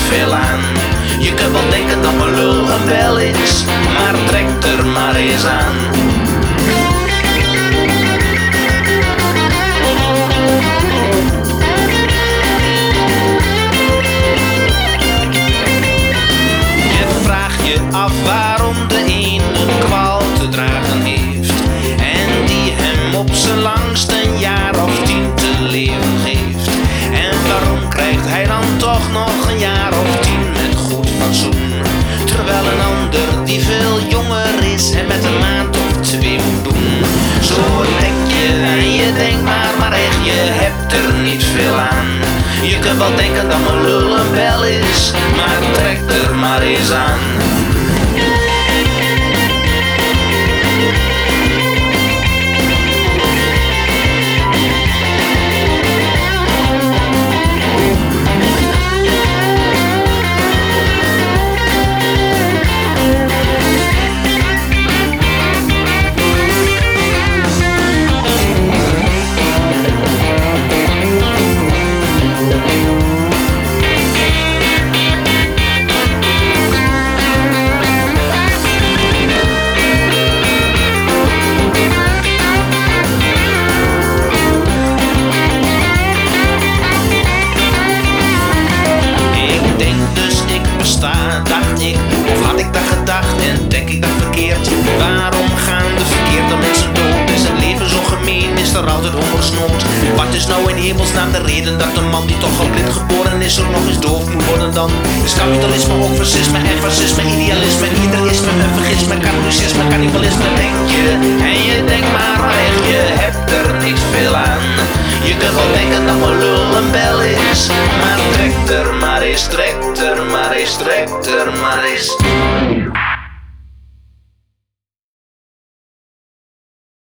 veel aan. Je kunt wel denken dat mijn lul een bel is, maar trek er maar eens aan. Je vraagt je af waarom de een een kwaal te dragen heeft en die hem op zijn langst een jaar of 10 te leven geeft. En waarom krijgt hij dan toch nog een jaar of 10 met goed fatsoen, terwijl een ander die veel jonger is en met een maand of 2 moet doen. Zo denk je en je denkt maar echt, je hebt er niet veel aan. Je kunt wel denken dat mijn lul een bel is, maar trek er maar eens aan. Dacht ik, of had ik dat gedacht en denk ik dat verkeerd? Waarom gaan de verkeerde mensen dood? Is het leven zo gemeen? Is er altijd hongersnood? Wat is nou in hemelsnaam de reden dat een man die toch al blind geboren is er nog eens doof moet worden dan? Is kapitalisme ook fascisme en fascisme, idealisme, idealisme en vergisme, katholicisme, cannibalisme? Denk je en je denkt maar echt, je hebt er niet veel aan. Je kunt wel denken dat mijn lul een bel is, maar trek er maar eens, trek er maar eens, trek er maar eens.